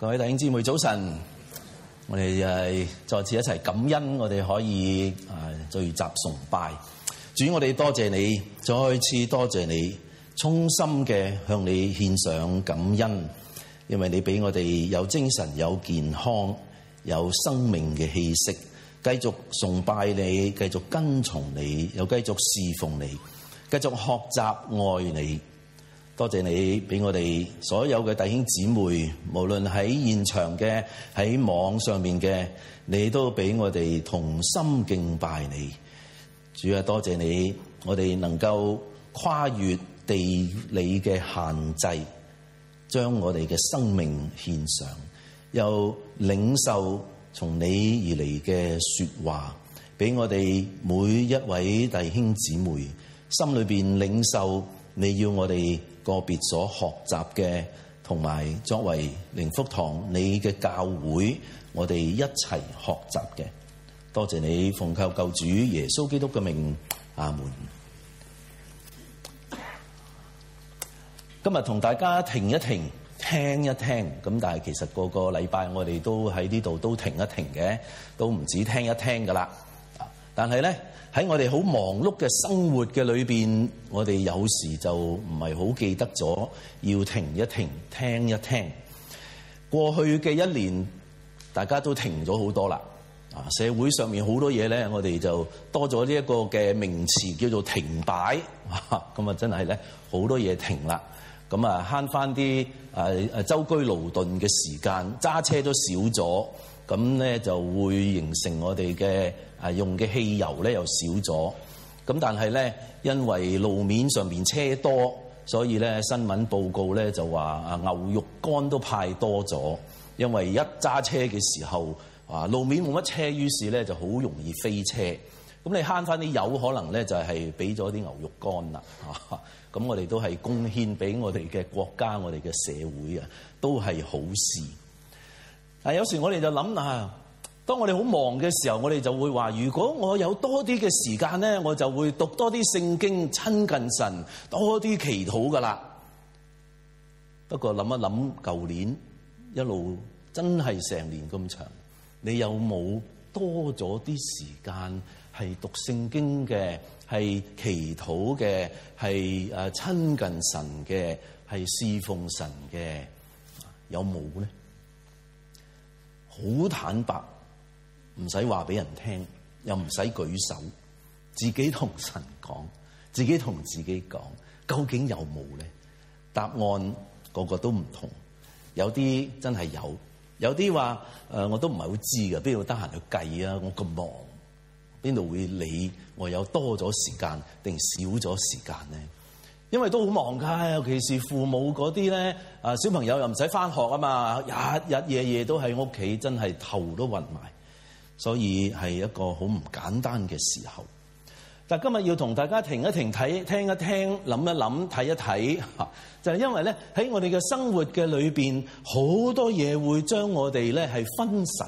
各位弟兄姊妹早晨，我哋再次一齊感恩，我哋可以聚集崇拜。主，我哋多謝你，再次多謝你，衷心嘅向你獻上感恩，因為你俾我哋有精神、有健康、有生命嘅氣息，繼續崇拜你，繼續跟從你，又繼續侍奉你，繼續學習愛你。多謝你俾我哋所有嘅弟兄姊妹，無論喺現場嘅，喺網上面嘅，你都俾我哋同心敬拜你。主啊，多謝你，我哋能夠跨越地理嘅限制，將我哋嘅生命獻上，又領受從你而嚟嘅說話，俾我哋每一位弟兄姊妹心裏邊領受你要我哋個別所學習嘅，同埋作為靈福堂你嘅教會，我哋一齊學習嘅。多謝你，奉靠救主耶穌基督嘅名，阿門。今日同大家停一停，聽一聽。咁但係其實個禮拜我哋都喺呢度都停一停嘅，都唔止聽一聽噶啦。但係咧，喺我哋好忙碌嘅生活嘅裏邊，我哋有時就唔係好記得咗要停一停，聽一聽。過去嘅一年，大家都停咗好多啦。社會上面好多嘢咧，我哋就多咗呢一個嘅名詞叫做停擺。咁啊，真係咧好多嘢停啦。咁啊，慳翻啲舟車勞頓嘅時間，揸車都少咗。咁咧就會形成我哋嘅用嘅汽油咧又少咗。咁但係咧，因為路面上面車多，所以咧新聞報告咧就話牛肉乾都派多咗。因為一揸車嘅時候路面冇乜車，於是咧就好容易飛車。咁你慳翻啲油，可能咧就係俾咗啲牛肉乾啦。咁我哋都係貢獻俾我哋嘅國家、我哋嘅社會啊，都係好事。有時我哋就諗當我哋好忙嘅時候，我哋就會話：如果我有多啲嘅時間咧，我就會讀多啲聖經，親近神，多啲祈禱噶啦。不過諗一諗，舊年一路真係成年咁長，你有冇多咗啲時間係讀聖經嘅，係祈禱嘅，係親近神嘅，係侍奉神嘅？有冇咧？好坦白，唔使話俾人聽，又唔使舉手，自己同神講，自己同自己講，究竟有冇咧？答案個個都唔同，有啲真係有，有啲話我都唔係好知嘅，邊度得閒去計啊？我咁忙，邊度會理我有多咗時間定少咗時間咧？因為都好忙㗎，尤其是父母嗰啲咧，小朋友又唔使返學啊嘛，日日夜夜都喺屋企，真係頭都暈埋，所以係一個好唔簡單嘅時候。但今日要同大家停一停，聽一聽，諗一諗，睇一睇，就係因為咧喺我哋嘅生活嘅裏邊，好多嘢會將我哋咧係分神。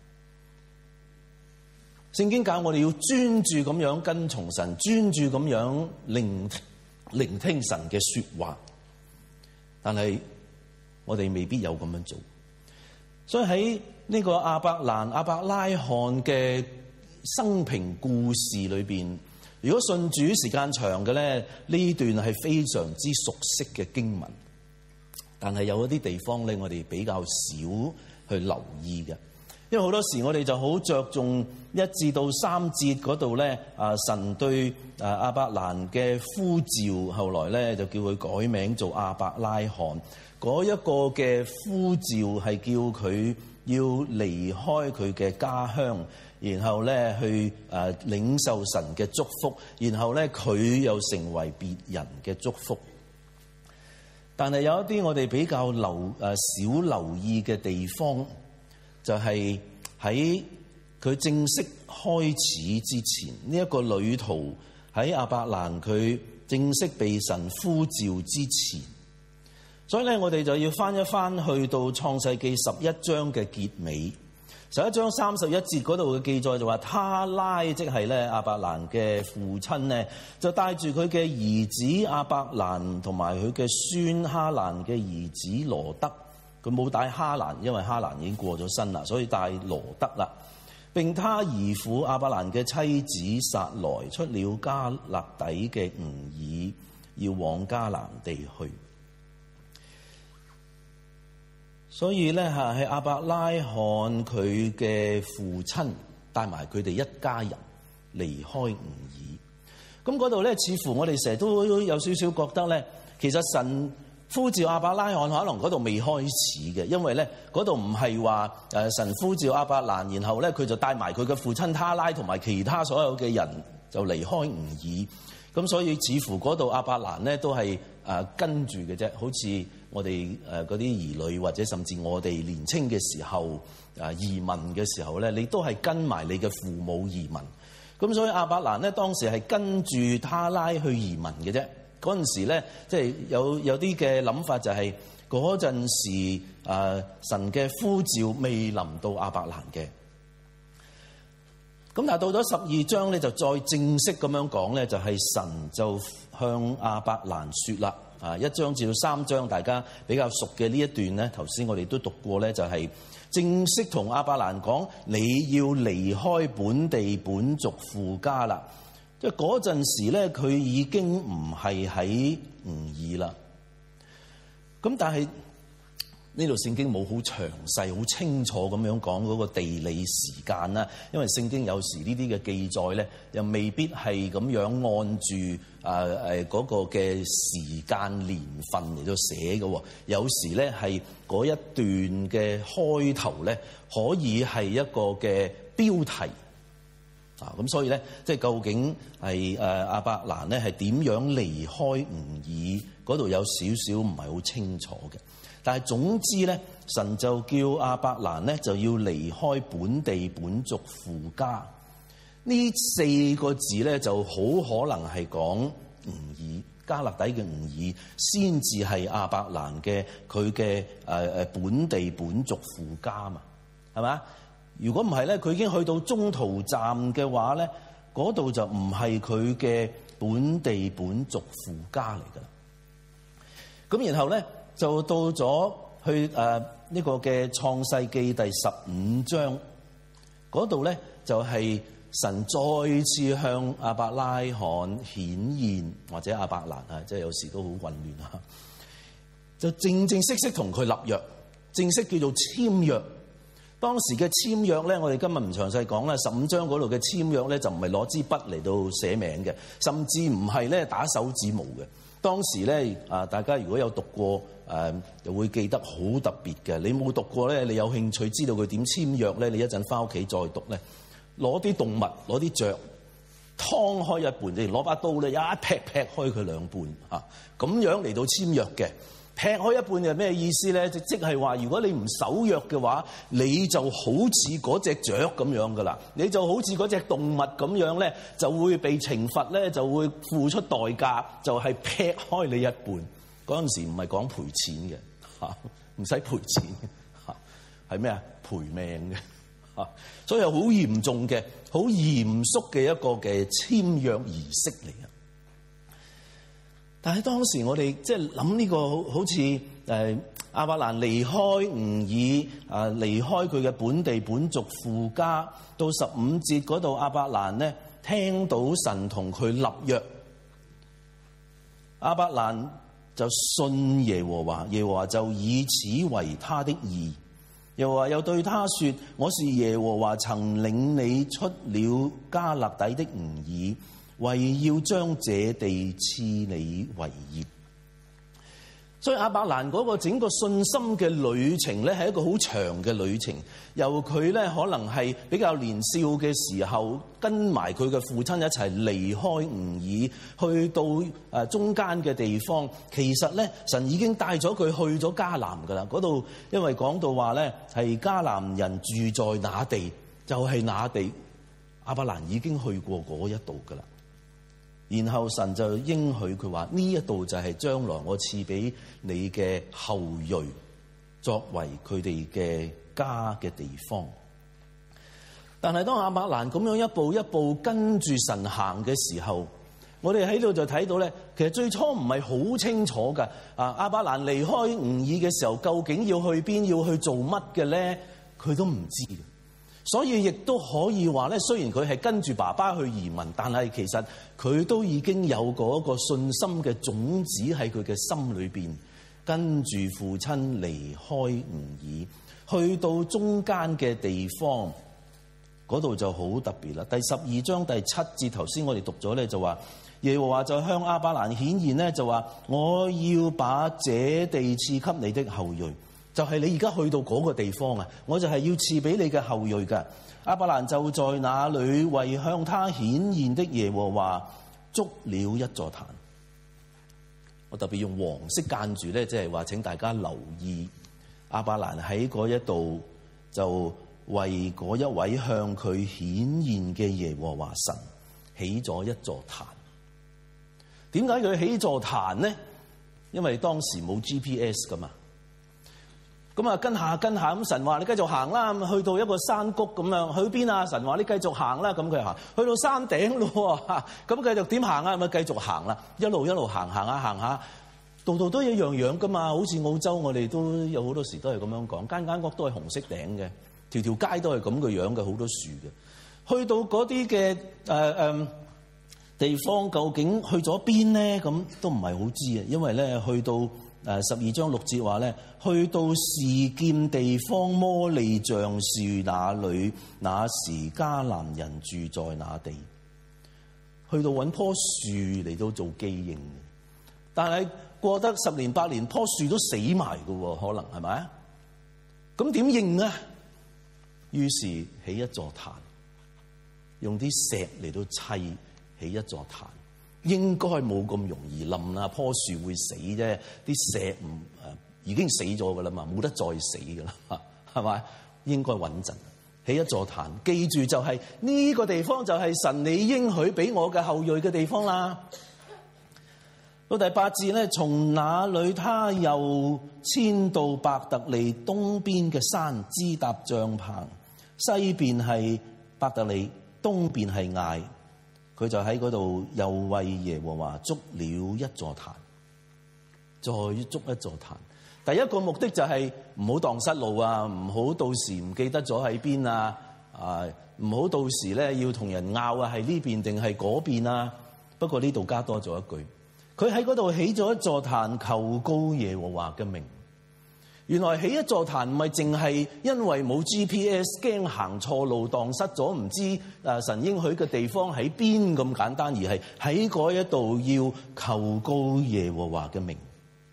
聖經教我哋要專注咁樣跟從神，專注咁樣聆聽神嘅說話，但係我哋未必有咁樣做。所以喺呢個亞伯拉罕嘅生平故事裏邊，如果信主時間長嘅咧，呢段係非常之熟悉嘅經文。但係有一啲地方咧，我哋比較少去留意嘅。因為好多時我哋就好着重1至3節嗰度咧，神對亞伯蘭嘅呼召，後來咧就叫佢改名做亞伯拉罕。嗰一個嘅呼召係叫佢要離開佢嘅家鄉，然後咧去領受神嘅祝福，然後咧佢又成為別人嘅祝福。但係有一啲我哋比較少留意嘅地方，就係喺佢正式開始之前，呢一個旅途喺亞伯蘭佢正式被神呼召之前，所以咧我哋就要翻一翻去到創世記11章嘅結尾，11章31節嗰度嘅記載就話，他拉即係咧亞伯蘭嘅父親咧，就帶住佢嘅兒子亞伯蘭同埋佢嘅孫哈蘭嘅兒子羅德， 佢冇帶哈蘭，因為哈蘭已經過咗身啦，所以帶羅得啦。並他兒婦亞伯蘭嘅妻子撒萊出了加勒底嘅吾珥，要往迦南地去。所以咧係亞伯拉罕佢嘅父親帶埋佢哋一家人離開吾珥。咁嗰度咧，似乎我哋成日都有少少覺得咧，其實神呼召亞伯拉罕可能嗰度未開始嘅，因為咧嗰度唔係話神呼召亞伯蘭，然後咧佢就帶埋佢嘅父親他拉同埋其他所有嘅人就離開吾珥。咁所以似乎嗰度亞伯蘭咧都係跟住嘅啫，好似我哋嗰啲兒女或者甚至我哋年青嘅時候移民嘅時候咧，你都係跟埋你嘅父母移民。咁所以亞伯蘭咧當時係跟住他拉去移民嘅啫。嗰陣時咧，即係有啲嘅諗法就係嗰陣時神嘅呼召未臨到亞伯蘭嘅。咁但係到咗12章咧，就再正式咁樣講咧，就係神就向亞伯蘭說啦。1章至到3章大家比較熟嘅呢一段咧，頭先我哋都讀過咧，就係正式同亞伯蘭講你要離開本地本族父家啦。即係嗰陣時咧，佢已經唔係喺吾珥啦。咁但係呢度聖經冇好詳細、好清楚咁樣講嗰個地理時間啦。因為聖經有時呢啲嘅記載咧，又未必係咁樣按住嗰個嘅時間年份嚟到寫嘅。有時咧係嗰一段嘅開頭咧，可以係一個嘅標題。咁所以咧，即係究竟係亞伯蘭咧係點樣離開吾珥嗰度有少少唔係好清楚嘅。但係總之咧，神就叫亞伯蘭咧就要離開本地本族父家。呢4個字咧就好可能係講吾珥，加勒底嘅吾珥先至係亞伯蘭嘅佢嘅本地本族父家嘛，係嘛？如果唔係咧，佢已經去到中途站嘅話咧，嗰度就唔係佢嘅本地本族父家嚟㗎啦。咁然後咧就到咗去呢個嘅創世記第15章嗰度咧，就係神再次向亞伯拉罕顯現，或者亞伯蘭即係有時都好混亂啊，就正式同佢立約，正式叫做簽約。當時嘅簽約咧，我哋今日唔詳細講啦。15章嗰度嘅簽約咧，就唔係攞支筆嚟到寫名嘅，甚至唔係咧打手指模嘅。當時咧大家如果有讀過就會記得好特別嘅。你冇讀過咧，你有興趣知道佢點簽約咧，你一陣翻屋企再讀咧。攞啲動物，攞啲雀，劏開一半，你攞把刀咧一劈開佢兩半咁樣嚟到簽約嘅。劈開一半係咩意思咧？即係話，如果你唔守約嘅話，你就好似嗰隻雀咁樣噶啦，你就好似嗰隻動物咁樣咧，就會被懲罰咧，就會付出代價，就係劈開你一半。嗰陣時唔係講賠錢嘅唔使賠錢嘅係咩啊？賠命嘅所以係好嚴重嘅、好嚴肅嘅一個嘅簽約儀式嚟嘅。但係當時我哋即係諗呢個好似亞伯蘭離開吾珥離開佢嘅本地本族父家，到15節嗰度亞伯蘭咧聽到神同佢立約，亞伯蘭就信耶和華，耶和華就以此為他的義。又話又對他說：我是耶和華曾領你出了加勒底的吾珥，為要將這地賜你為業。所以亞伯蘭嗰個整個信心嘅旅程咧，係一個好長嘅旅程。由佢咧可能係比較年少嘅時候，跟埋佢嘅父親一齊離開吾珥，去到中間嘅地方。其實咧，神已經帶咗佢去咗迦南噶啦。嗰度因為講到話咧，係迦南人住在那地，就係那地。亞伯蘭已經去過嗰一度噶啦。然後神就應許佢話：呢一度就係將來我賜俾你嘅後裔，作為佢哋嘅家嘅地方。但係當亞伯蘭咁樣一步一步跟住神行嘅時候， 我哋喺度就睇到咧，其實最初唔係好清楚㗎。亞伯蘭離開吾珥嘅時候，究竟要去邊，要去做乜嘅咧？佢都唔知嘅。所以亦都可以話咧，雖然佢係跟住爸爸去移民，但係其實佢都已經有嗰個信心嘅種子喺佢嘅心裏邊，跟住父親離開吾珥，去到中間嘅地方。嗰度就好特別啦。第12章第7節，頭先我哋讀咗咧，就話耶和華就向亞伯蘭顯現咧，就話我要把這地賜給你的後裔，就係你而家去到嗰個地方啊，我就係要賜俾你嘅後裔㗎。亞伯蘭就在那裏為向他顯現的耶和華築了一座壇。我特別用黃色間住咧，即係話請大家留意亞伯蘭喺嗰一度就為嗰一位向佢顯現嘅耶和華神起咗一座壇。點解佢起座壇呢？因為當時冇 GPS 噶嘛。咁啊跟下咁，神話你繼續行啦，去到一個山谷咁樣，去邊啊？神話你繼續行啦，咁佢行，去到山頂咯，咁繼續點行啊？咪繼續行啦，一路行下，度度都一樣噶嘛。好似澳洲，我哋都有好多時都係咁樣講，間屋都係紅色頂嘅。條街都係咁嘅樣嘅，好多樹嘅。去到嗰啲嘅地方，究竟去咗邊呢？咁都唔係好知啊。因為咧，去到12章6節話咧，去到示劍地方摩利橡樹那裏，那時迦南人住在那地。去到揾棵樹嚟到做記認，但係過得10年8年，棵樹都死埋㗎喎，可能係咪啊？咁點認啊？於是起一座壇，用啲石嚟到砌起一座壇，應該冇咁容易冧啦。棵樹會死啫，啲石已經死咗噶啦嘛，冇得再死噶啦，係咪？應該穩陣起一座壇。記住就係呢個地方就係神你應許俾我嘅後裔嘅地方啦。到第8節咧，從那裏他又遷到伯特利東邊嘅山，支搭帳棚。西邊係伯特利，東邊係艾，佢就喺嗰度又為耶和華築了一座壇，再築一座壇。第一個目的就係唔好蕩失路啊，唔好到時唔記得咗喺邊啊，唔好到時咧要同人拗啊，係呢邊定係嗰邊啊。不過呢度加多咗一句，佢喺嗰度起咗一座壇，求告耶和華嘅名。原來起一座壇唔係淨係因為冇 GPS 驚行錯路蕩失咗，唔知神應許嘅地方喺邊咁簡單，而係喺嗰一度要求告耶和華嘅名。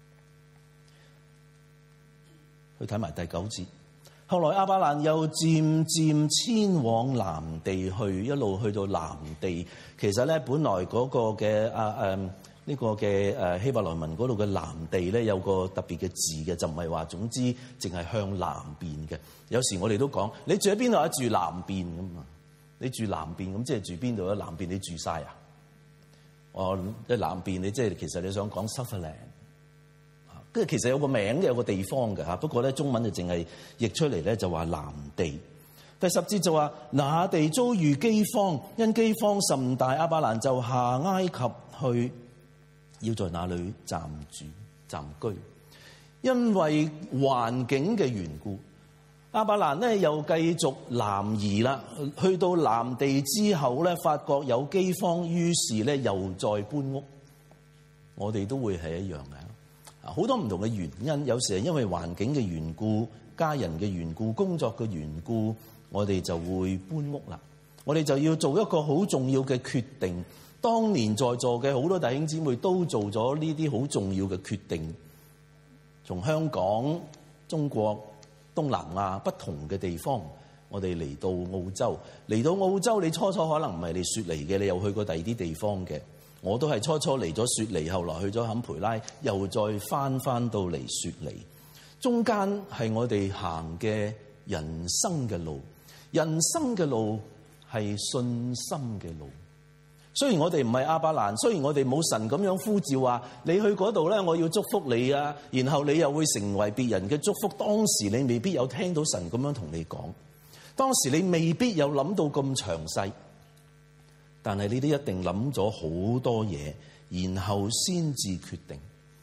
去睇埋第9節，後來亞伯蘭又漸漸遷往南地去，一路去到南地。其實咧，本來嗰個嘅呢個嘅希伯來文嗰度嘅南地咧，有個特別嘅字嘅，就唔係話總之淨係向南邊嘅。有時我哋都講，你住喺邊度啊？住南邊咁嘛。你住南邊咁即係住邊度啊？南邊你住晒啊？即係南邊你即係其實你想講 Sutherland， 跟住其實有個名嘅，有個地方嘅嚇。不過咧中文就淨係譯出嚟咧就話南地。第10節就話那地遭遇饑荒，因饑荒甚大，亞伯蘭就下埃及去。要在那裏暫居，因為環境嘅緣故，亞伯蘭咧又繼續南移啦。去到南地之後咧，發覺有饑荒，於是咧又再搬屋。我哋都會係一樣嘅，好多唔同嘅原因。有時係因為環境嘅緣故、家人嘅緣故、工作嘅緣故，我哋就會搬屋啦。我哋就要做一個好重要嘅決定。當年在座嘅好多弟兄姊妹都做咗呢啲好重要嘅決定，從香港、中國、東南亞不同嘅地方，我哋嚟到澳洲。嚟到澳洲，你初初可能唔係嚟雪梨嘅，你又去過第二啲地方嘅。我都係初初嚟咗雪梨，後來去咗坎培拉，又再翻到嚟雪梨。中間係我哋行嘅人生嘅路，人生嘅路係信心嘅路。雖然我哋唔係亞伯蘭，雖然我哋冇神咁樣呼召話你去嗰度咧，我要祝福你啊，然後你又會成為別人嘅祝福。當時你未必有聽到神咁樣同你講，當時你未必有諗到咁詳細。 但係你都一定諗咗好多嘢，然後先至決定。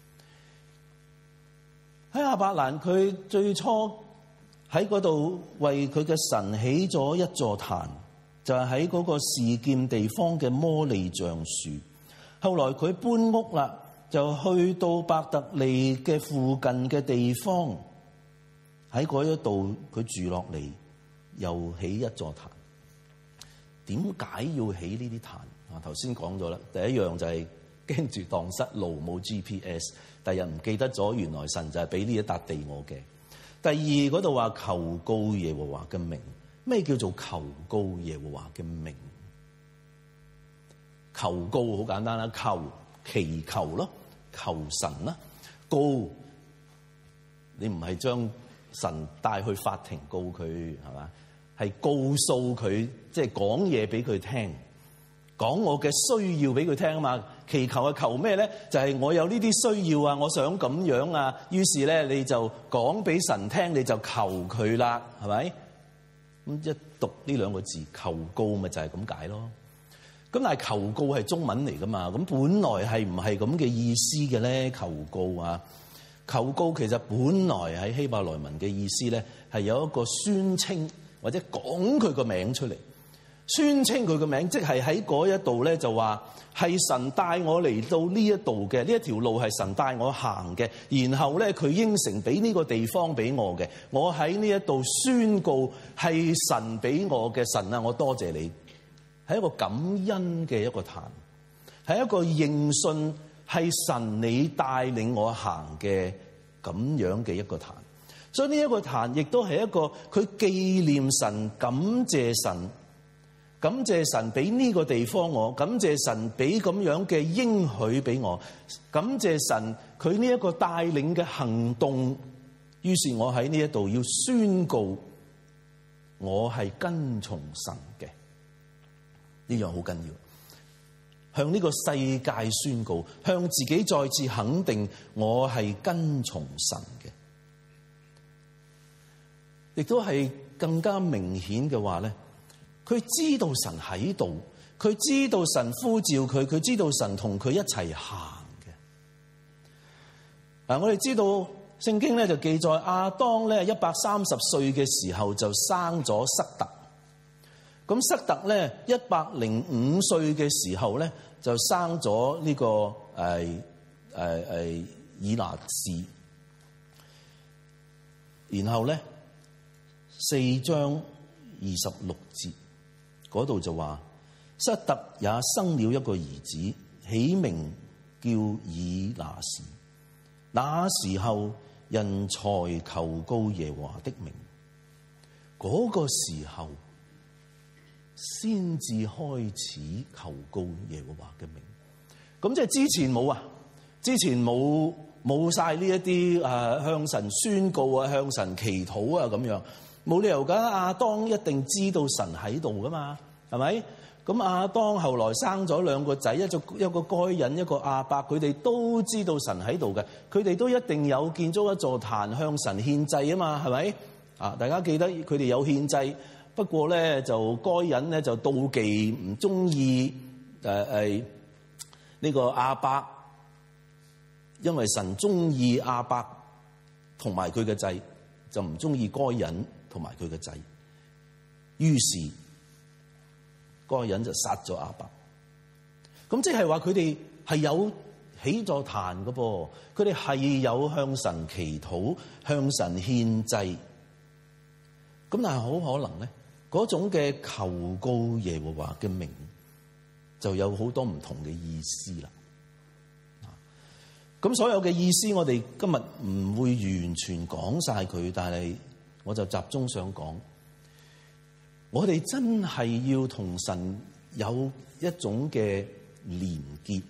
喺亞伯蘭，佢最初喺嗰度為佢嘅神起咗一座壇，就係喺嗰個示劍地方嘅摩利橡樹。後來佢搬屋啦，就去到伯特利嘅附近嘅地方，喺嗰一度佢住落嚟，又起一座壇。點解要起呢啲壇？啊，頭先講咗啦，第一樣就係驚住蕩失路，冇 GPS， 第日唔記得咗，原來神就係俾呢一笪地我嘅。第二，嗰度話求告耶和華嘅名。咩叫做求告耶和華嘅名？求告好簡單啦，求祈求咯，求神啦。告，你唔係將神帶去法庭告佢，係嘛？係告訴佢，即係講嘢俾佢聽，講我嘅需要俾佢聽啊嘛。祈求係求咩咧？就係我有呢啲需要啊，我想咁樣啊。於是咧，你就講俾神聽，你就求佢啦，係咪？咁一讀呢兩個字求告，咪就係咁解咯。咁但係求告係中文嚟噶嘛？咁本來係唔係咁嘅意思嘅咧？求告啊，求告其實本來喺希伯來文嘅意思咧，係有一個宣稱或者講佢個名出嚟，宣稱佢個名，即係喺嗰一度咧就話係神帶我嚟到呢一度嘅，呢一條路係神帶我行嘅，然後咧佢應承俾呢個地方俾我嘅，我喺呢一度宣告係神俾我嘅。神啊，我多謝你，係一個感恩嘅一個壇，係一個認信係神你帶領我行嘅咁樣嘅一個壇。所以呢一個壇亦都係一個佢紀念神、感謝神、感謝神俾呢個地方我，感謝神俾咁樣嘅應許俾我，感謝神佢呢一個帶領嘅行動。於是我喺呢一度要宣告我係跟從神嘅，呢樣好緊要。向呢個世界宣告，向自己再次肯定我係跟從神嘅。亦都係更加明顯嘅話咧，佢知道神喺度，佢知道神呼召佢，佢知道神同佢一齊行嘅。我哋知道聖經咧就記載亞當咧130歲嘅時候就生咗塞特，咁塞特咧105歲嘅時候咧就生咗呢個以拿士，然後咧4章26節嗰度就話，塞特也生了一個兒子，起名叫以拿士。那時候人才求告耶和華的名，嗰個時候先至開始求告耶和華嘅名。咁即係之前冇啊，之前冇晒呢一啲向神宣告啊，向神祈禱啊咁樣。冇理由㗎，亞當一定知道神喺度㗎嘛，係咪？咁亞當後來生咗2個仔，一個該隱，一個亞伯，佢哋都知道神喺度嘅，佢哋都一定有建築一座壇向神獻祭啊嘛，係咪？大家記得佢哋有獻祭，不過咧就該隱咧就妒忌，唔中意呢個亞伯，因為神中意亞伯同埋佢嘅祭，就唔中意該隱同埋佢嘅仔，於是該隱就殺咗亞伯。咁即係話佢哋係有起座壇嘅噃，佢哋係有向神祈禱、向神獻祭。咁但係好可能咧，嗰種嘅求告耶和華嘅名就有好多唔同嘅意思啦。咁所有嘅意思我哋今日唔會完全講晒佢，但係我就集中想講，我哋真係要同神有一種嘅連結。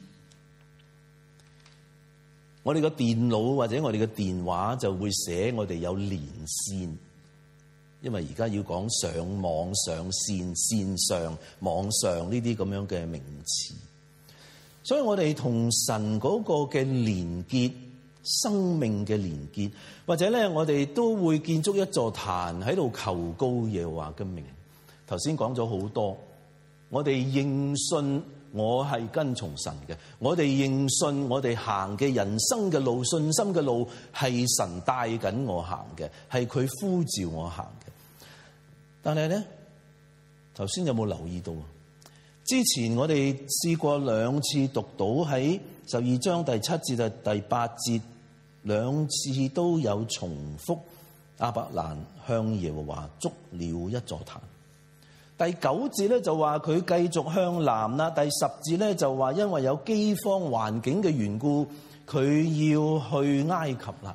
我哋個電腦或者我哋嘅電話就會寫我哋有連線，因為而家要講上網、上線、線上、網上呢啲咁樣嘅名詞，所以我哋同神嗰個嘅連結，生命嘅連結，或者咧我哋都會建築一座壇喺度求告耶和華嘅名。頭先講咗好多， 我哋認信我係跟從神嘅，我哋認信我哋行嘅人生嘅路、信心嘅路係神帶緊我行嘅，係佢呼召我行嘅。但係咧，頭先有冇留意到啊？之前我哋試過兩次讀到喺12章第7節到第8節，兩次都有重複亞伯蘭向耶和華築了一座壇。第9節咧就話佢繼續向南啦。第10節咧就話因為有饑荒環境嘅緣故，佢要去埃及啦。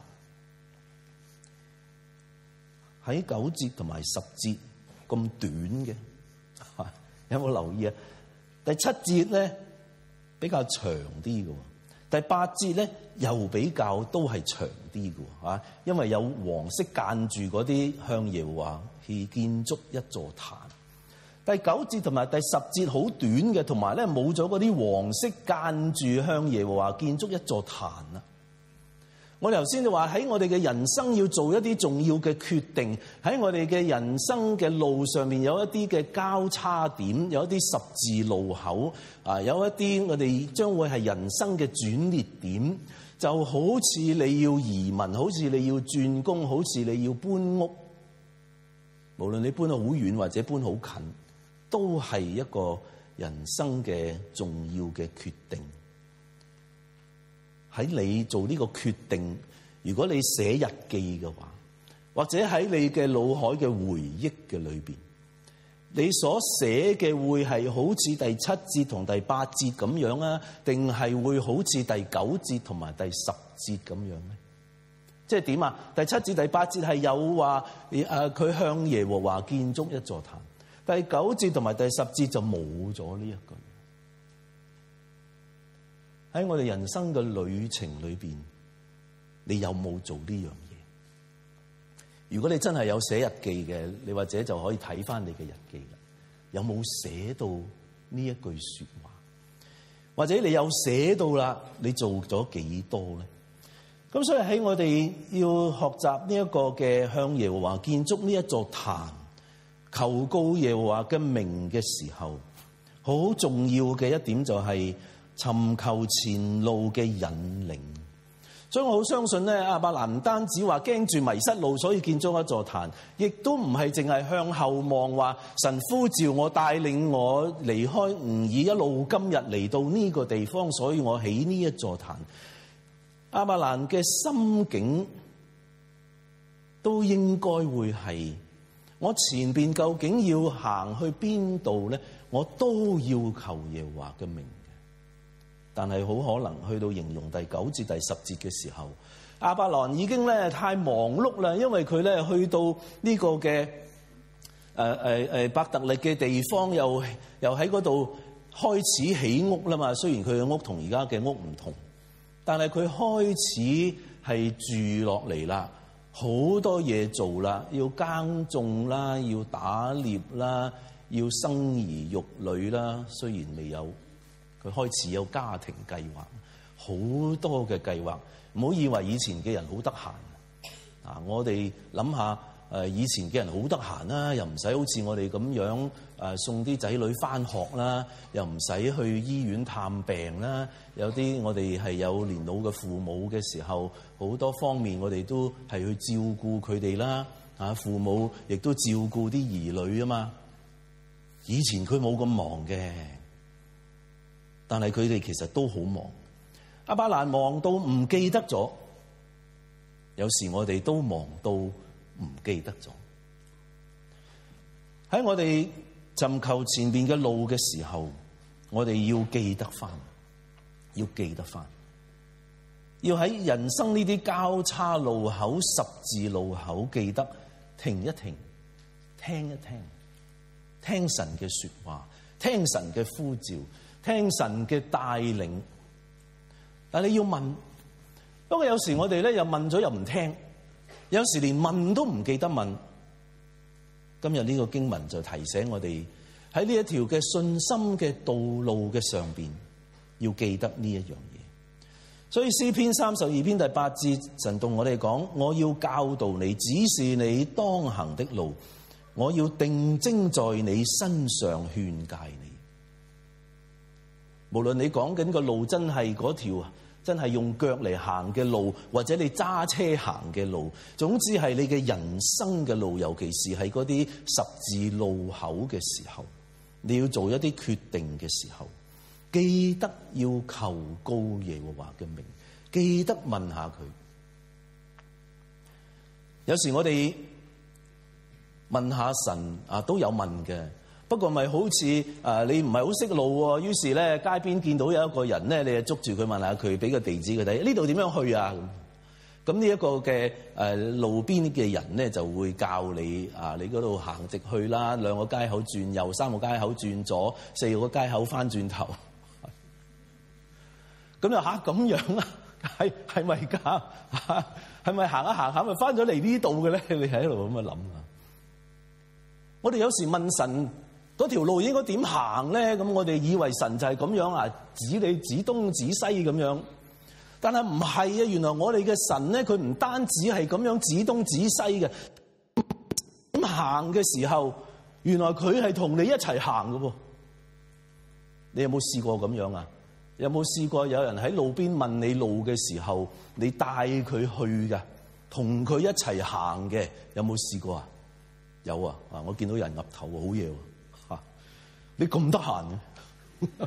喺9節同埋10節咁短嘅，有冇留意啊？第7節咧比較長啲嘅，第8節咧又比較都係長啲嘅嚇，因為有黃色間住嗰啲向耶和華去建築一座壇。第9節同埋第10節好短嘅，同埋咧冇咗嗰啲黃色間住向耶和華建築一座壇啦。我哋頭先就話喺我哋嘅人生要做一啲重要嘅決定，喺我哋嘅人生嘅路上面有一啲嘅交叉點，有一啲十字路口啊，有一啲我哋將會係人生嘅轉捩點，就好似你要移民，好似你要轉工，好似你要搬屋，無論你搬得好遠或者搬好近，都係一個人生嘅重要嘅決定。喺你做呢個決定，如果你寫日記嘅話，或者喺你嘅腦海嘅回憶嘅裏邊，你所寫嘅會係好似第7節同第8節咁樣啊，定係會好似第9節同埋第10節咁樣咧？即係點啊？第7節、第8節係有話佢向耶和華建築一座壇，第9節同埋第10節就冇咗呢一句。喺我哋人生嘅旅程裏邊，你有冇做呢樣嘢？如果你真係有寫日記嘅，你或者就可以睇翻你嘅日記啦。有冇寫到呢一句說話？或者你有寫到啦，你做咗幾多咧？咁所以喺我哋要學習呢一個嘅向耶和華建築呢一座壇，求告耶和華嘅名嘅時候，好重要嘅一點就係尋求前路嘅引領。所以我好相信咧，亞伯蘭唔單止話驚住迷失路，所以建築一座壇，亦都唔係淨係向後望，話神呼召我帶領我離開吾珥一路今日嚟到呢個地方，所以我起呢一座壇。亞伯蘭嘅心境都應該會係，我前邊究竟要行去邊度咧？我都要求耶和華嘅名。但係好可能去到形容第9節、第10節嘅時候，亞伯蘭已經咧太忙碌啦，因為佢咧去到呢個嘅伯特利嘅地方，又喺嗰度開始起屋啦嘛。雖然佢嘅屋同而家嘅屋唔同，但係佢開始係住落嚟啦，好多嘢做啦，要耕種啦，要打獵啦，要生兒育女啦。雖然未有。佢開始有家庭計劃，好多嘅計劃。唔好以為以前嘅人好得閒啊！我哋諗下，以前嘅人好得閒啦，又唔使好似我哋咁樣送啲仔女返學啦，又唔使去醫院探病啦。有啲我哋係有年老嘅父母嘅時候，好多方面我哋都係去照顧佢哋啦。父母亦都照顧啲兒女啊嘛。以前佢冇咁忙嘅。但係佢哋其實都好忙，亞伯蘭忙到唔記得咗，有時我哋都忙到唔記得咗。喺我哋尋求前面嘅路嘅時候，我哋要記得翻，要喺人生呢啲交叉路口、十字路口，記得停一停，聽一聽，聽神嘅說話，聽神嘅呼召，聽神嘅帶領。但你要問，不過有時我哋咧又問咗又唔聽，有時連問都唔記得問。今日呢個經文就提醒我哋喺呢一條嘅信心嘅道路嘅上邊，要記得呢一樣嘢。所以詩篇32篇第8節，神同我哋講：我要教導你，指示你當行的路，我要定睛在你身上勸誡你。 無論你講緊個路真係嗰條真係用腳嚟行嘅路，或者你揸車行嘅路，總之係你嘅人生嘅路，尤其是係嗰啲十字路口嘅時候，你要做一啲決定嘅時候，記得要求告耶和華嘅名，記得問下佢。有時我哋問下神都有問嘅。不過咪好似你唔係好識路喎，於是咧街邊見到有一個人咧，你就捉住佢問下佢，俾個地址佢睇，呢度點樣去啊？咁呢一個嘅路邊嘅人咧就會教你你嗰度行直去啦，2個街口轉右，3個街口轉左，4個街口翻轉頭。咁就咁樣啊？係咪㗎？係咪行下咪翻咗嚟呢度嘅咧？你喺度咁樣諗啊？我哋有時問神，嗰條路應該點行咧？咁我哋以為神就係咁樣指你指東指西咁樣，但係唔係啊！原來我哋嘅神咧，佢唔單止係咁樣指東指西嘅，咁行嘅時候，原來佢係同你一齊行嘅喎。你有冇試過咁樣啊？有冇試過有人喺路邊問你路嘅時候，你帶佢去㗎，同佢一齊行嘅？有冇試過啊？有啊！我見到有人岌頭好嘢喎。你咁得閒嘅？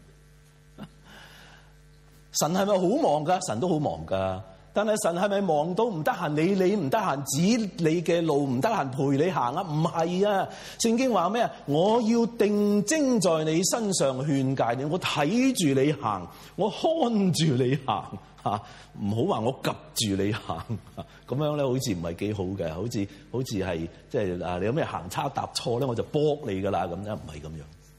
神係咪好忙噶？神都好忙噶，但係神係咪忙到唔得閒？你唔得閒指你嘅路，唔得閒陪你行啊？唔係啊！聖經話咩啊？我要定睛在你身上勸誡你，我睇住你行，我看住你行嚇，唔好話我及住你行咁樣咧，好似唔係幾好嘅，好似係即係你有咩行差踏錯咧，我就搏你噶啦咁樣，唔係咁樣。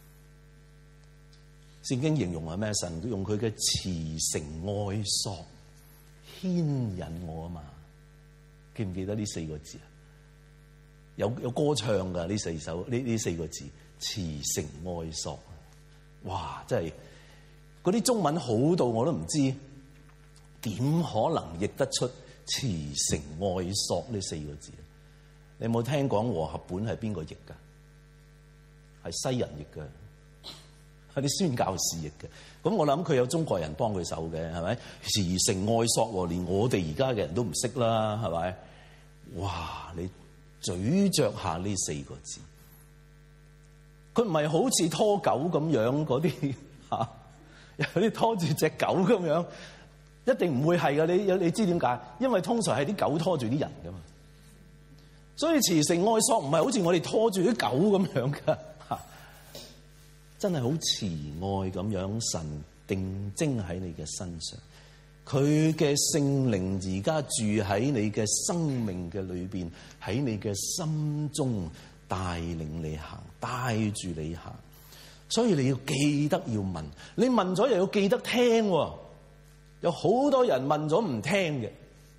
聖經形容係咩？神都用佢嘅慈繩愛索牽引我啊嘛，記唔記得呢4個字啊？有歌唱㗎，呢4個字，慈繩愛索。哇！真係嗰啲中文好到我都唔知點可能譯得出慈繩愛索呢4個字。你有冇聽講和合本係邊個譯㗎？係西人譯㗎。係啲宣教士譯嘅，咁我諗佢有中國人幫佢手嘅，係咪？慈繩愛索，連我哋而家嘅人都唔識啦，係咪？哇！你咀嚼下呢4個字，佢唔係好似拖狗咁樣嗰啲有啲拖住隻狗咁樣，一定唔會係㗎。你知點解？因為通常係啲狗拖住啲人㗎嘛，所以慈繩愛索唔係好似我哋拖住啲狗咁樣㗎。真係好慈愛咁樣，神定睛喺你嘅身上，佢嘅聖靈而家住喺你嘅生命嘅裏邊，喺你嘅心中帶領你行，帶住你行。所以你要記得要問，你問咗又要記得聽。有好多人問咗唔聽嘅，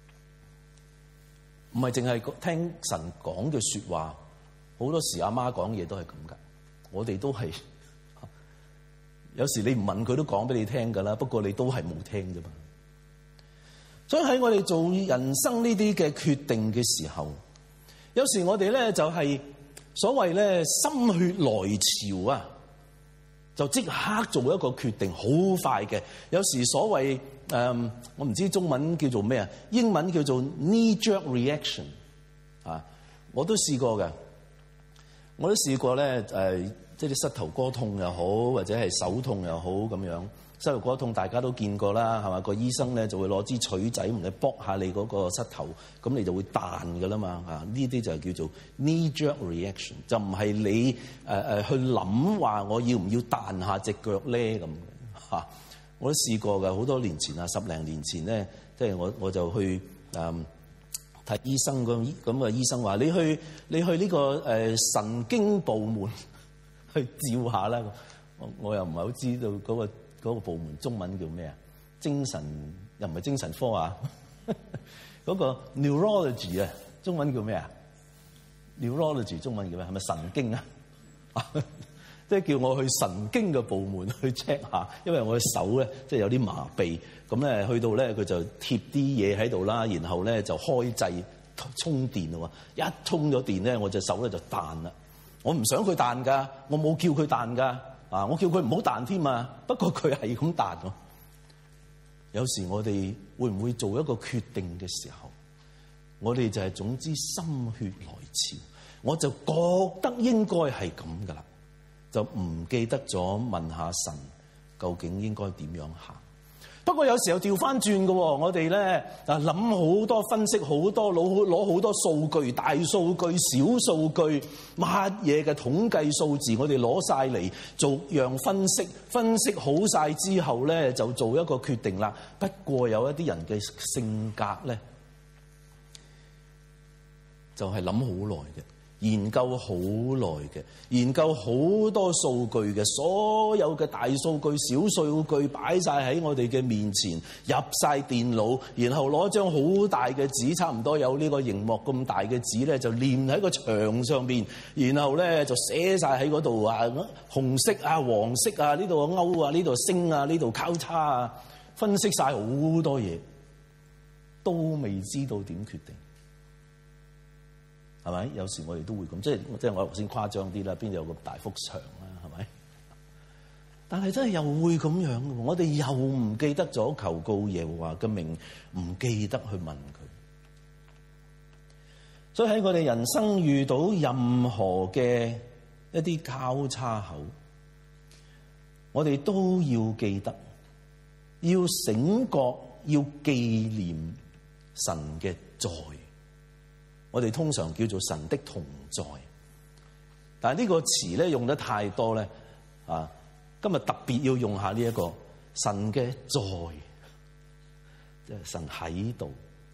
唔係淨係聽神講嘅說話，好多時阿媽講嘢都係咁噶，我哋都係。有時你唔問佢都講俾你聽㗎啦，不過你都係冇聽啫嘛。所以喺我哋做人生呢啲嘅決定嘅時候，有時我哋咧就係所謂咧心血來潮啊，就即刻做一個決定，好快嘅。有時所謂我唔知中文叫做咩啊，英文叫做 knee-jerk reaction 啊，我都試過嘅，我都試過咧即係啲膝頭哥痛又好，或者係手痛又好咁樣。膝頭哥痛大家都見過啦，係嘛？個醫生咧就會攞支錘仔唔嚟卜下你嗰個膝頭，咁你就會彈㗎啦嘛。呢啲就叫做 knee-jerk reaction，就唔係你去諗話我要唔要彈下隻腳咧咁嚇。我都試過㗎，好多年前啊，10零年前咧，即係我就去睇醫生咁啊，醫生話你去呢個神經部門去照下啦，我又唔係好知道嗰個部門中文叫咩啊？精神又唔係精神科啊？嗰個 neurology 啊，中文叫咩啊 ？neurology 中文叫咩？係咪神經啊？即係叫我去神經嘅部門去 check 下，因為我嘅手咧即係有啲麻痹，咁咧去到咧佢就貼啲嘢喺度啦，然後咧就開掣充電喎，一充咗電咧我隻手咧就彈啦。我唔想佢彈㗎，我冇叫佢彈㗎， 我叫佢唔好彈添啊，不過佢係咁彈喎。有時我哋會唔會做一個決定嘅時候，我哋就係總之心血來潮，我就覺得應該係咁噶啦，就唔記得咗問下神究竟應該點樣行。不過有時候調翻轉嘅，我哋咧諗好多分析，好多攞好多數據，大數據、小數據，乜嘢嘅統計數字，我哋攞晒嚟逐樣分析好晒之後咧，就做一個決定啦。不過有一啲人嘅性格咧，就係諗好耐嘅，研究好耐嘅，研究好多數據嘅，所有嘅大數據、小數據擺晒喺我哋嘅面前，入晒電腦，然後攞張好大嘅紙，差唔多有呢個螢幕咁大嘅紙咧，就黏喺個牆上邊，然後咧就寫晒喺嗰度啊，紅色啊、黃色啊，呢度勾啊，呢度星啊，呢度交叉啊，分析晒好多嘢，都未知道點決定。係咪？有時我哋都會咁，即係我頭先誇張啲啦，邊度有咁大幅牆啦？係咪？但係真係又會咁樣嘅，我哋又唔記得咗求告耶和華嘅名，唔記得去問佢。所以喺我哋人生遇到任何嘅一啲交叉口，我哋都要記得，要醒覺，要紀念神嘅在。我哋通常叫做神的同在，但係呢個詞咧用得太多咧，今日特別要用下呢一個神嘅在，即係神喺度，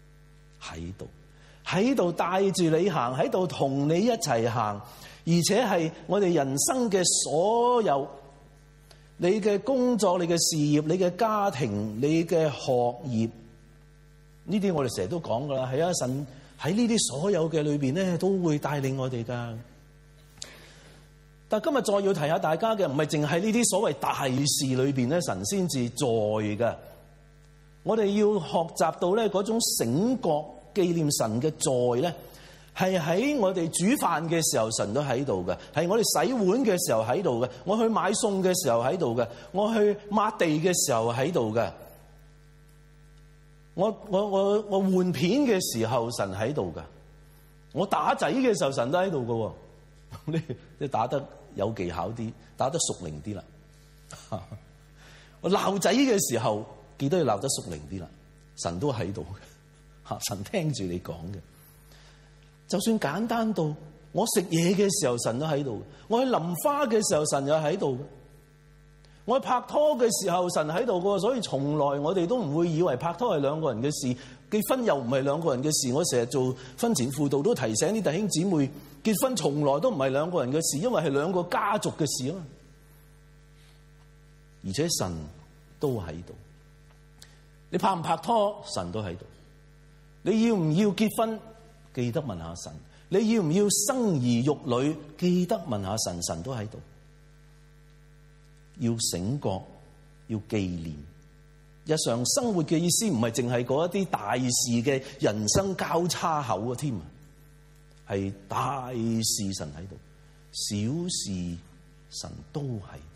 喺度帶住你行，喺度同你一齊行，而且係我哋人生嘅所有，你嘅工作、你嘅事業、你嘅家庭、你嘅學業，呢啲我哋成日都講噶啦，係啊，神喺呢啲所有嘅裏邊咧，都會帶領我哋噶。但今日再要提下大家嘅，唔係淨係呢啲所謂大事裏邊咧，神先至在噶。我哋要學習到咧嗰種醒覺、紀念神嘅在咧，係喺我哋煮飯嘅時候，神都喺度嘅；係我哋洗碗嘅時候喺度嘅；我去買餸嘅時候喺度嘅；我去抹地嘅時候喺度嘅。我換片嘅時候，神喺度噶；我打仔嘅時候，神都喺度噶。你打得有技巧啲，打得熟練啲啦。我鬧仔嘅時候，記得要鬧得熟練啲啦。神都喺度嘅，神聽住你講嘅。就算簡單到我食嘢嘅時候，神都喺度；我去淋花嘅時候，神又喺度。我拍拖嘅時候，神喺度嘅，所以從來我哋都唔會以為拍拖係兩個人嘅事，結婚又唔係兩個人嘅事。我成日做婚前輔導都提醒啲弟兄姊妹，結婚從來都唔係兩個人嘅事，因為係兩個家族嘅事啊嘛。而且神都喺度，你拍唔拍拖，神都喺度。你要唔要結婚，記得問下神；你要唔要生兒育女，記得問下神，神都喺度。要醒覺，要紀念。日常生活嘅意思唔係淨係嗰一啲大事嘅人生交叉口啊，添啊，係大事神喺度，小事神都喺度。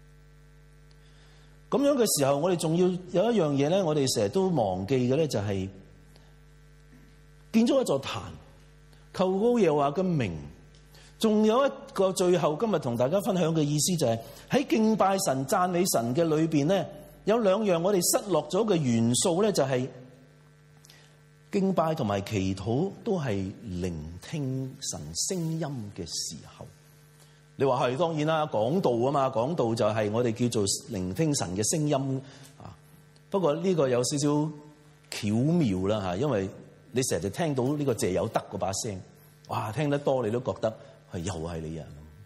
咁樣嘅時候，我哋仲要有一樣嘢咧，我哋成日都忘記嘅咧，就係建咗一座壇，求告耶和華嘅名。仲有一個最後今日同大家分享嘅意思，就係喺敬拜神、讚美神嘅裏邊咧，有兩樣我哋失落咗嘅元素咧，就係敬拜同埋祈禱都係聆聽神聲音嘅時候。你話係當然啦，講道啊嘛，講道就係我哋叫做聆聽神嘅聲音啊。不過呢個有少少巧妙啦嚇，因為你成日就聽到呢個謝有德嗰把聲，哇，聽得多你都覺得又係你啊！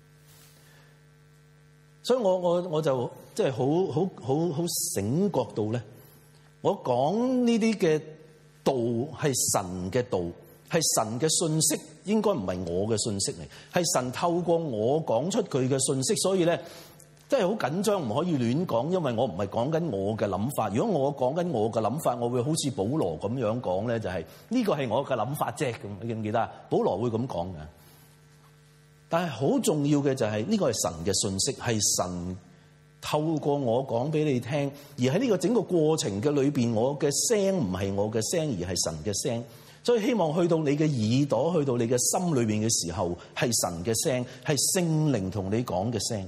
所以我就即係好醒覺到咧，我講呢啲嘅道係神嘅道，係神嘅信息，應該唔係我嘅信息嚟，係神透過我講出佢嘅信息。所以咧，真係好緊張，唔可以亂講，因為我唔係講緊我嘅諗法。如果我講緊我嘅諗法，我會好似保羅咁樣講咧，就係呢個係我嘅諗法啫。咁你記唔記得啊？保羅會咁講嘅。但係好重要嘅就係呢個係神嘅信息，係神透過我講俾你聽，而喺呢個整個過程嘅裏邊，我嘅聲唔係我嘅聲，而係神嘅聲。所以希望去到你嘅耳朵，去到你嘅心裏邊嘅時候，係神嘅聲，係聖靈同你講嘅聲。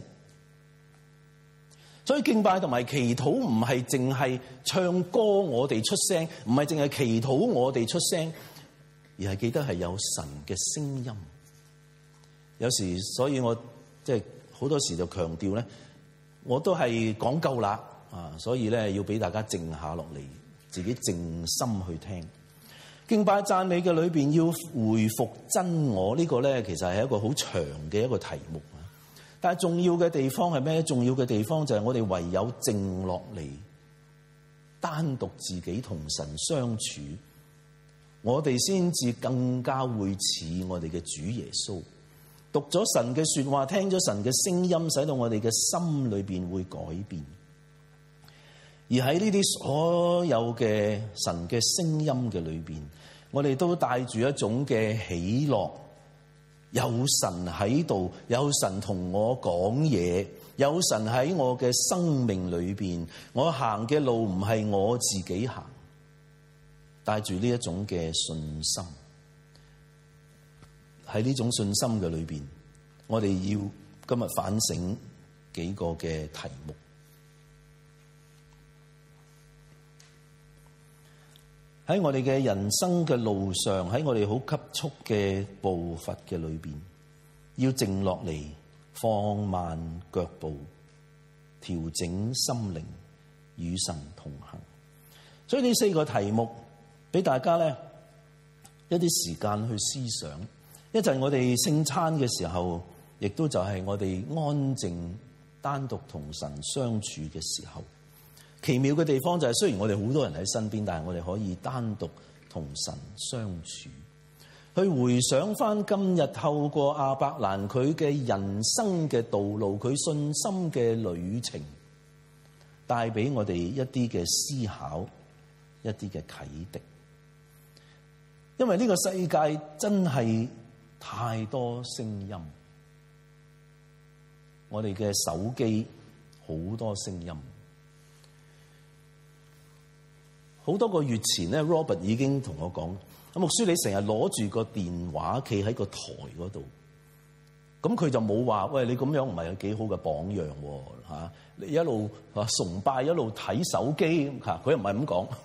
所以敬拜同埋祈禱唔係淨係唱歌我哋出聲，唔係淨係祈禱我哋出聲，而係記得係有神嘅聲音。有時，所以我即係好多時就強調咧，我都係講夠啦啊！所以咧要俾大家靜下落嚟，自己靜心去聽。敬拜讚美嘅裏邊要回復真我，呢個咧其實係一個好長嘅一個題目啊！但係重要嘅地方係咩？重要嘅地方就係我哋唯有靜落嚟，單獨自己同神相處，我哋先至更加會似我哋嘅主耶穌。讀咗神嘅說話，聽咗神嘅聲音，使到我哋嘅心裏邊會改變。而喺呢啲所有嘅神嘅聲音嘅裏邊，我哋都帶住一種嘅喜樂，有神喺度，有神同我講嘢，有神喺我嘅生命裏邊，我行嘅路唔係我自己行，帶住呢一種嘅信心。喺呢種信心嘅裏邊，我哋要今日反省幾個嘅題目。喺我哋嘅人生嘅路上，喺我哋好急促嘅步伐嘅裏邊，要靜落嚟，放慢腳步，調整心靈，與神同行。所以呢4個題目俾大家咧一啲時間去思想。一陣我哋聖餐嘅時候，亦都就係我哋安靜單獨同神相處嘅時候。奇妙嘅地方就係，雖然我哋好多人喺身邊，但係我哋可以單獨同神相處，去回想翻今日透過亞伯蘭佢嘅人生嘅道路，佢信心嘅旅程，帶俾我哋一啲嘅思考，一啲嘅啟迪。因為呢個世界真係太多聲音，我哋嘅手機好多聲音。好多個月前咧 ，Robert 已經同我講：牧師，你成日攞住個電話企喺個台嗰度，咁佢就冇話：喂，你咁樣唔係幾好嘅榜樣喎嚇！你一路崇拜，一路睇手機嚇，佢又唔係咁講。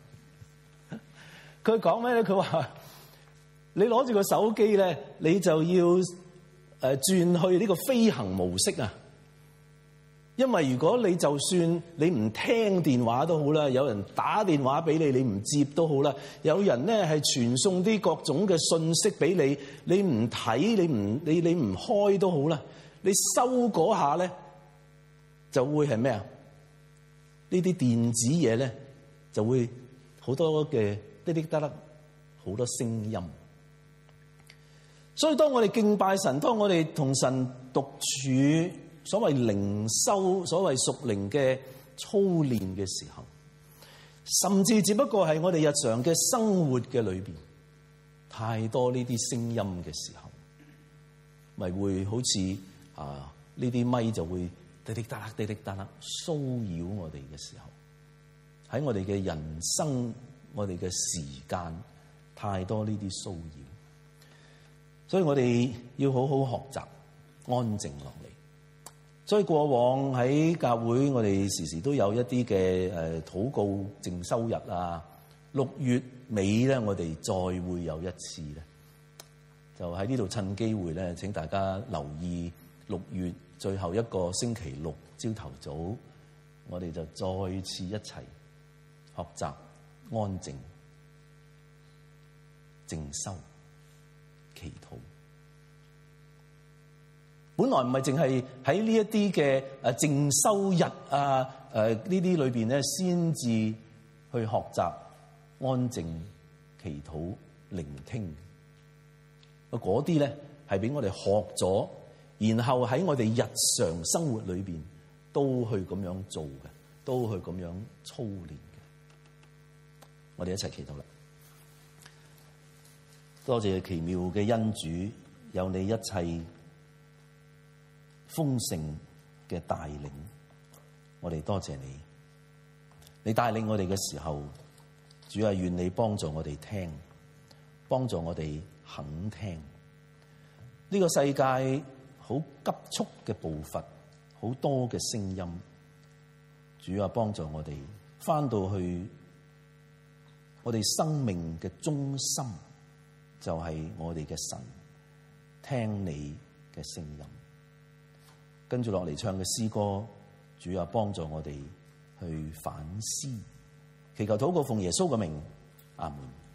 佢講咩咧？佢話：你攞住個手機咧，你就要轉去呢個飛行模式啊！因為如果你就算你唔聽電話都好啦，有人打電話俾你，你唔接都好啦，有人咧係傳送啲各種嘅信息俾你，你唔睇，你唔開都好啦，你收嗰下咧就會係咩啊？呢啲電子嘢咧就會好多嘅滴滴得得，好多聲音。所以當我哋敬拜神，當我哋同神獨處，所謂靈修，所謂屬靈嘅操練嘅時候，甚至只不過係我哋日常嘅生活嘅裏邊，太多呢啲聲音嘅時候，咪會好似呢啲咪就會滴滴答滴滴答騷擾我哋嘅時候，喺我哋嘅人生，我哋嘅時間，太多呢啲騷擾，所以我哋要好好學習安靜落嚟。所以過往喺教會，我哋時時都有一啲嘅禱告靜修日啊。6月尾咧，我哋再會有一次咧，就喺呢度趁機會咧，請大家留意6月最後一個星期六朝頭早，我哋就再次一齊學習安靜、靜修、祈禱。本來唔係淨係喺呢一啲嘅靜修日啊，呢啲裏邊咧，先至去學習安靜、祈禱、聆聽。嗰啲咧係俾我哋學咗，然後喺我哋日常生活裏邊都去咁樣做嘅，都去咁樣操練嘅。我哋一齊祈禱啦！多謝奇妙嘅恩主，有你一切豐盛嘅帶領， 我哋多謝你。你帶領我哋嘅時候，主啊，願你幫助我哋聽，幫助我哋肯聽。呢個世界好急速嘅步伐，好多嘅聲音，主啊，幫助我哋返到去我哋生命嘅中心，就係我哋嘅神，聽你嘅聲音。跟住落嚟唱嘅詩歌，主啊，幫助我哋去反思，祈求禱告奉耶穌嘅名，阿門。